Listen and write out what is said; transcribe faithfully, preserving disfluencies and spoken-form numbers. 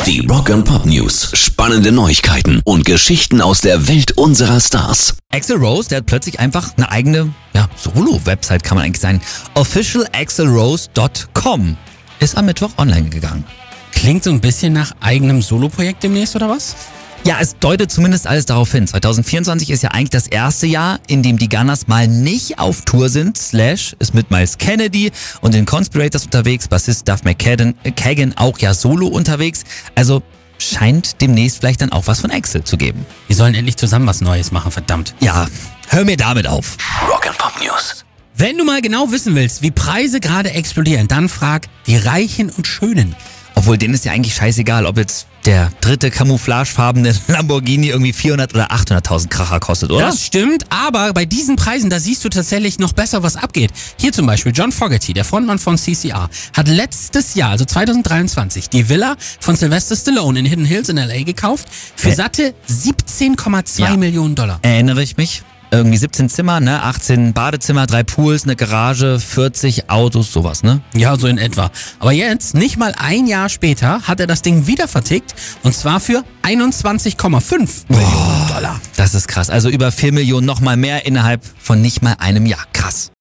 Die Rock and Pop News. Spannende Neuigkeiten und Geschichten aus der Welt unserer Stars. Axl Rose, der hat plötzlich einfach eine eigene, ja, Solo-Website kann man eigentlich sagen. official axl rose dot com ist am Mittwoch online gegangen. Klingt so ein bisschen nach eigenem Soloprojekt demnächst, oder was? Ja, es deutet zumindest alles darauf hin. zwanzig vierundzwanzig ist ja eigentlich das erste Jahr, in dem die Gunners mal nicht auf Tour sind. Slash ist mit Miles Kennedy und den Conspirators unterwegs, Bassist Duff McKagan Kagan auch ja solo unterwegs. Also scheint demnächst vielleicht dann auch was von Axl zu geben. Die sollen endlich zusammen was Neues machen, verdammt. Ja, hör mir damit auf. Rock and Pop News. Wenn du mal genau wissen willst, wie Preise gerade explodieren, dann frag die Reichen und Schönen. Obwohl, denen ist ja eigentlich scheißegal, ob jetzt der dritte camouflagefarbene Lamborghini irgendwie vierhundert oder achthunderttausend Kracher kostet, oder? Das stimmt, aber bei diesen Preisen, da siehst du tatsächlich noch besser, was abgeht. Hier zum Beispiel John Fogerty, der Frontmann von C C R, hat letztes Jahr, also zwanzig dreiundzwanzig, die Villa von Sylvester Stallone in Hidden Hills in L A gekauft für Ä- satte siebzehn Komma zwei Ja. Millionen Dollar. Erinnere ich mich. Irgendwie siebzehn Zimmer, ne? achtzehn Badezimmer, drei Pools, eine Garage, vierzig Autos, sowas, ne? Ja, so in etwa. Aber jetzt, nicht mal ein Jahr später, hat er das Ding wieder vertickt und zwar für einundzwanzig Komma fünf Millionen Dollar. Das ist krass. Also über vier Millionen, noch mal mehr innerhalb von nicht mal einem Jahr. Krass.